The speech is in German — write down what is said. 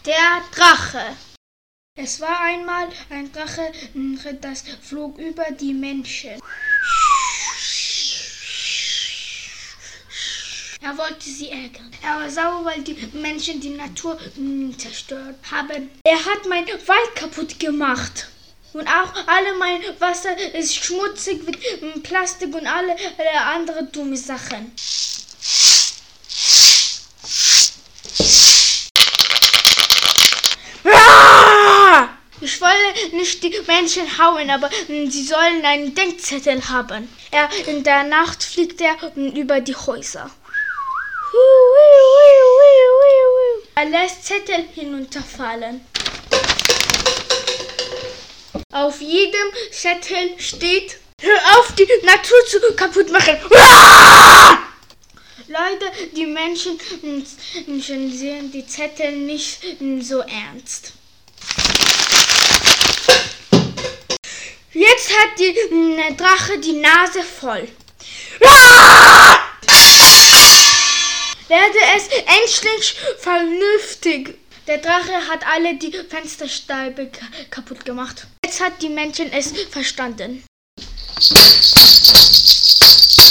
Der Drache. Es war einmal ein Drache, das flog über die Menschen. Er wollte sie ärgern. Er war sauer, weil die Menschen die Natur zerstört haben. Er hat meinen Wald kaputt gemacht. Und auch alle mein Wasser ist schmutzig mit Plastik und alle andere dumme Sachen. Ich wolle nicht die Menschen hauen, aber sie sollen einen Denkzettel haben. In der Nacht fliegt er über die Häuser. Er lässt Zettel hinunterfallen. Auf jedem Zettel steht: Hör auf, die Natur zu kaputt machen. Leute, die Menschen sehen die Zettel nicht so ernst. Jetzt hat die Drache die Nase voll. Werde es endlich vernünftig. Der Drache hat alle die Fensterscheibe kaputt gemacht. Jetzt hat die Menschen es verstanden.